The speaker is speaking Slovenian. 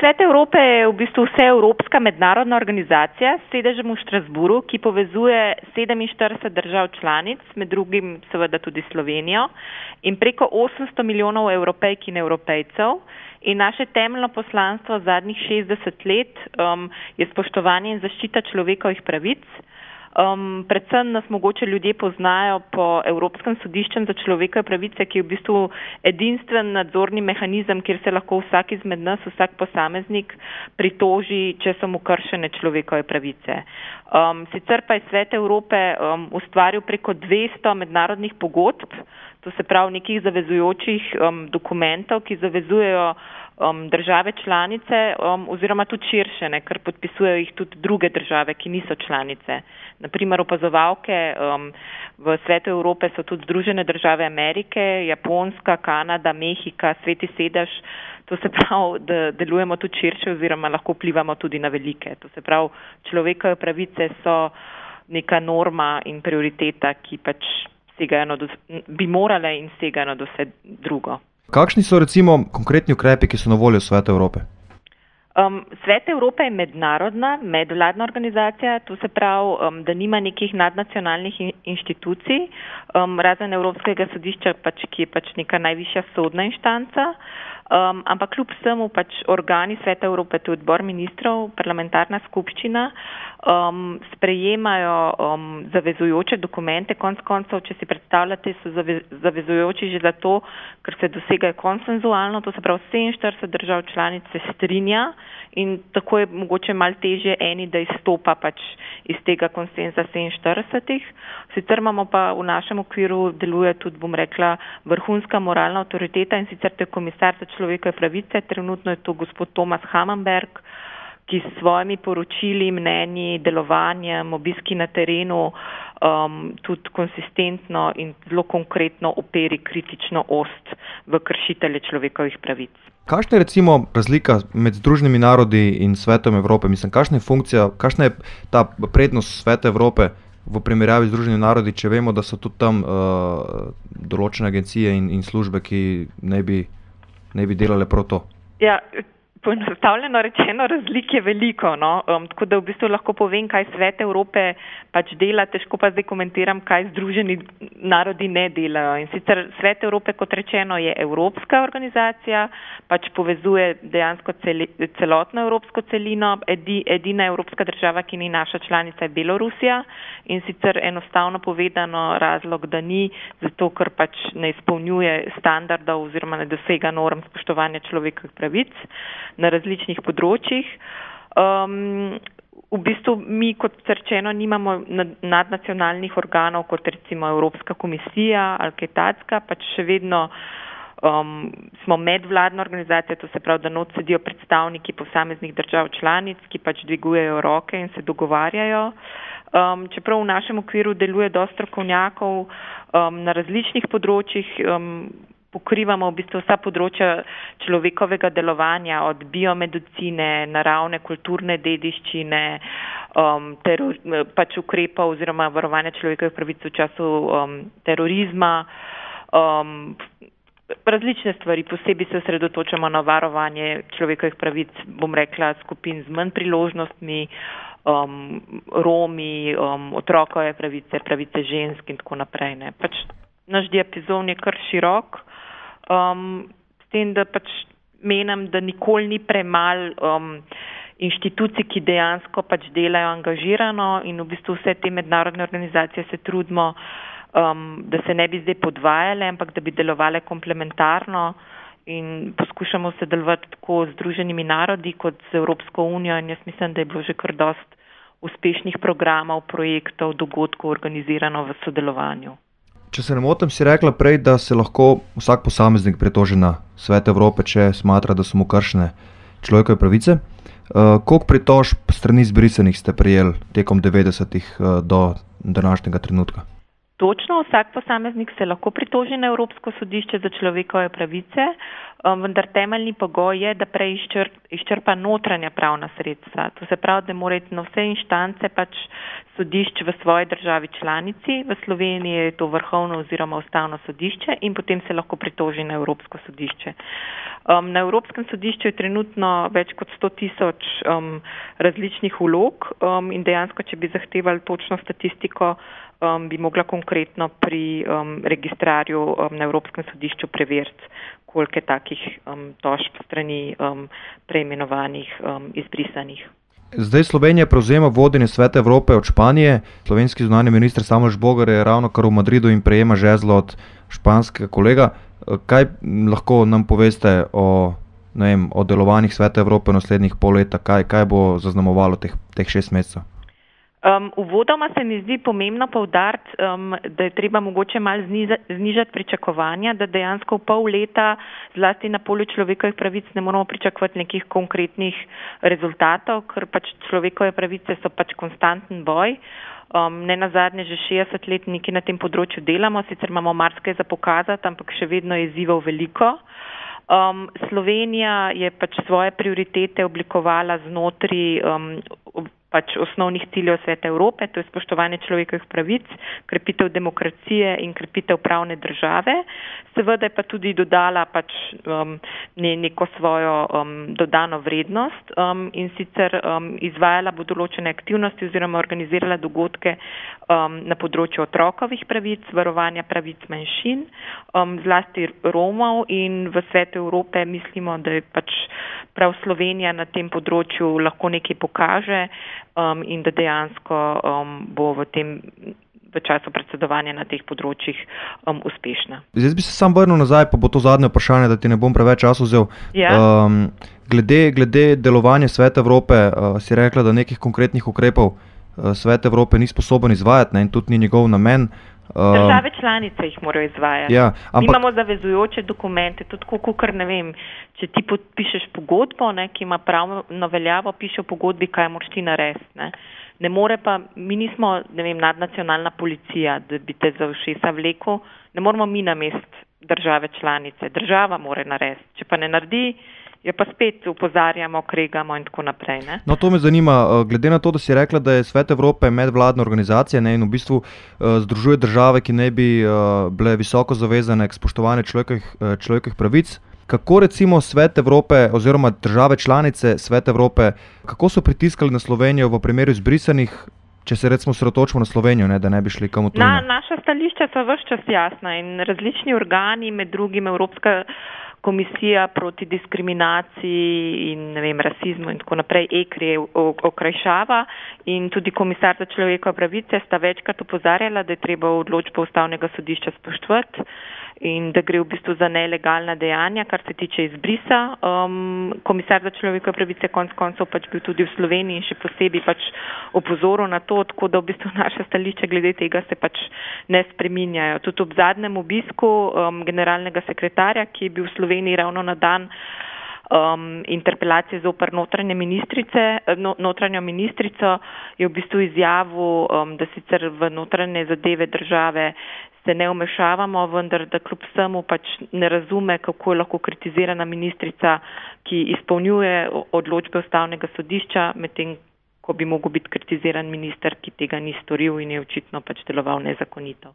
Svet Evrope je v bistvu vseevropska mednarodna organizacija s sedežem v Štrasburu, ki povezuje 47 držav članic, med drugim seveda tudi Slovenijo, in preko 800 milijonov Evropejk in Evropejcev. In naše temeljno poslanstvo zadnjih 60 let je spoštovanje in zaščita človekovih pravic. Predvsem nas mogoče ljudje poznajo po Evropskem sodiščem za človekove pravice, ki je v bistvu edinstven nadzorni mehanizem, kjer se lahko vsak izmed nas, vsak posameznik pritoži, če so mu kršene človekove pravice. Sicer pa je Svet Evrope ustvaril preko 200 mednarodnih pogodb, to se pravi nekih zavezujočih dokumentov, ki zavezujejo države članice oziroma tudi širše, ker podpisujejo jih tudi druge države, ki niso članice. Naprimer, opazovalke v Svetu Evrope so tudi Združene države Amerike, Japonska, Kanada, Mehika, Sveti sedež. To se pravi, da delujemo tudi širše oziroma lahko vplivamo tudi na velike. To se pravi, človekove pravice so neka norma in prioriteta, ki pač bi morale in segajo na vse drugo. Kakšni so recimo konkretni ukrepi, ki so na voljo Sveta Evrope? Svet Evrope je medvladna organizacija, to se pravi, da nima nekih nadnacionalnih inštitucij, razen Evropskega sodišča, ki je neka najvišja sodna inštanca, ampak kljub vsemu organi Sveta Evrope, to je odbor ministrov, parlamentarna skupščina, sprejemajo zavezujoče dokumente, konec koncev, če si predstavljate, so zavezujoči že zato, ker se dosegajo konsenzualno, to se pravi 47 držav članic se strinja in tako je mogoče malo težje eni, da izstopa iz tega konsenza 47. Sicer imamo pa v našem okviru deluje tudi, bom rekla, vrhunska moralna avtoriteta in sicer to je komisar za človekove pravice, trenutno je to gospod Thomas Hammarberg, ki s svojimi poročili, mnenji, delovanjem, obiski na terenu tudi konsistentno in zelo konkretno operi kritično ost v kršitelje človekovih pravic. Kakšna je recimo razlika med Združenimi narodi in Svetom Evrope? Mislim, kakšna je ta prednost Sveta Evrope v primerjavi z Združenimi narodi, če vemo, da so tudi tam določene agencije in službe, ki ne bi delale prav to? Ja, poenostavljeno rečeno, razlik je veliko, no? Tako da v bistvu lahko povem, kaj Svet Evrope dela, težko pa zdaj komentiram, kaj Združeni narodi ne delajo. In sicer Svet Evrope, kot rečeno, je evropska organizacija, povezuje dejansko celotno evropsko celino. Edina evropska država, ki ni naša članica, je Belorusija. In sicer enostavno povedano razlog, da ni, zato ker ne izpolnjuje standardov oziroma ne dosega norm spoštovanja človekovih pravic na različnih področjih. V bistvu mi, kot rečeno, nimamo nadnacionalnih organov, kot recimo Evropska komisija ali kaj takega, še vedno smo medvladna organizacija, to se pravi, da not sedijo predstavniki posameznih držav članic, ki dvigujejo roke in se dogovarjajo. Čeprav v našem okviru deluje dosti strokovnjakov na različnih področjih, pokrivamo v bistvu vsa področja človekovega delovanja, od biomedicine, naravne, kulturne dediščine, ukrepov oziroma varovanja človekovih pravic v času terorizma, različne stvari. Posebej se osredotočamo na varovanje človekovih pravic, bom rekla, skupin z manj priložnostmi, Romi, otrokove pravice, pravice žensk in tako naprej. Naš diapazon je kar širok, s tem, da menim, da nikoli ni premalo inštitucij, ki dejansko delajo angažirano in v bistvu vse te mednarodne organizacije se trudimo, da se ne bi zdaj podvajale, ampak da bi delovale komplementarno in poskušamo sodelovati tako z Združenimi narodi kot z Evropsko unijo in jaz mislim, da je bilo že kar dosti uspešnih programov, projektov, dogodkov organizirano v sodelovanju. Če se ne motim, si rekla prej, da se lahko vsak posameznik pritoži na Svet Evrope, če smatra, da so mu kršene človekove pravice. Koliko pritožb strani izbrisanih ste prejeli tekom 90-ih do današnjega trenutka? Točno, vsak posameznik se lahko pritoži na Evropsko sodišče za človekove pravice, vendar temeljni pogoj je, da prej izčrpa notranja pravna sredstva. To se pravi, da mora iti na vse inštance pač sodišč v svoji državi članici, v Sloveniji je to Vrhovno oziroma Ustavno sodišče in potem se lahko pritoži na Evropsko sodišče. Na Evropskem sodišču je trenutno več kot 100,000 različnih vlog in dejansko, če bi zahtevali točno statistiko, bi mogla konkretno pri registrarju na Evropskem sodišču preveriti, koliko je takih tožb strani preimenovanih, izbrisanih. Zdaj Slovenija prevzema vodenje Sveta Evrope od Španije. Slovenski zunanji minister Samuel Žbogar je ravnokar v Madridu in prejema žezlo od španskega kolega. Kaj lahko nam poveste o delovanjih Sveta Evrope v naslednjih pol leta? Kaj bo zaznamovalo teh 6 mesecev? Uvodoma se mi zdi pomembno poudariti, da je treba mogoče malo znižati pričakovanja, da dejansko v pol leta, zlasti na polju človekovih pravic, ne moramo pričakovati nekih konkretnih rezultatov, ker pač človekove pravice so pač konstanten boj. Ne nazadnje že 60 let nekaj na tem področju delamo, sicer imamo marsikaj za pokazati, ampak še vedno je izzivov veliko. Slovenija je pač svoje prioritete oblikovala znotraj pač osnovnih ciljev Sveta Evrope, to je spoštovanje človekovih pravic, krepitev demokracije in krepitev pravne države. Seveda je pa tudi dodala pač neko svojo dodano vrednost in sicer izvajala bo določene aktivnosti oziroma organizirala dogodke na področju otrokovih pravic, varovanja pravic manjšin, zlasti Romov, in v Svetu Evrope mislimo, da je pač prav Slovenija na tem področju lahko nekaj pokaže in da dejansko bo v času predsedovanja na teh področjih uspešna. Zdaj bi se sam vrnil nazaj, pa bo to zadnje vprašanje, da ti ne bom preveč časa vzel. Ja. Glede delovanja Sveta Evrope, si rekla, da nekih konkretnih ukrepov Svet Evrope ni sposoben izvajati, in tudi ni njegov namen. Države članice jih morajo izvajati. Ja, ampak imamo zavezujoče dokumente, tudi kukor, ne vem, če ti podpišeš pogodbo, ki ima pravno veljavo, piše v pogodbi, kaj moraš ti narediti. Ne more pa, mi nismo, ne vem, nadnacionalna policija, da bi te za ušesa vlekel, ne moramo mi namesto države članice, država mora narediti. Če pa ne naredi, jo pa spet upozarjamo, kregamo in tako naprej. No, to me zanima, glede na to, da si rekla, da je Svet Evrope medvladna organizacija, in v bistvu združuje države, ki ne bi bile visoko zavezane k spoštovanju človekovih pravic. Kako recimo Svet Evrope oziroma države članice Sveta Evrope, kako so pritiskali na Slovenijo v primeru izbrisanih, če se recimo osredotočimo na Slovenijo, da ne bi šli kam v tujino? Naša stališča so ves čas jasna in različni organi, med drugim Evropska komisija proti diskriminaciji in rasizmu in tako naprej, ECRI okrajšava, in tudi komisar za človekove pravice sta večkrat opozarjala, da je treba odločbo Ustavnega sodišča spoštovati in da gre v bistvu za nelegalna dejanja, kar se tiče izbrisa. Komisar za človekove pravice konec koncev pač bil tudi v Sloveniji in še posebej pač opozoril na to, tako da v bistvu naše stališče glede tega se pač ne spreminjajo. Tudi ob zadnjem obisku generalnega sekretarja, ki je bil v Sloveniji ravno na dan interpelacije zoper notranjo ministrico, je v bistvu izjavil, da sicer v notranje zadeve države se ne vmešavamo, vendar da kljub vsemu pač ne razume, kako je lahko kritizirana ministrica, ki izpolnjuje odločbe Ustavnega sodišča, medtem ko bi mogel biti kritiziran minister, ki tega ni storil in je očitno pač deloval nezakonito.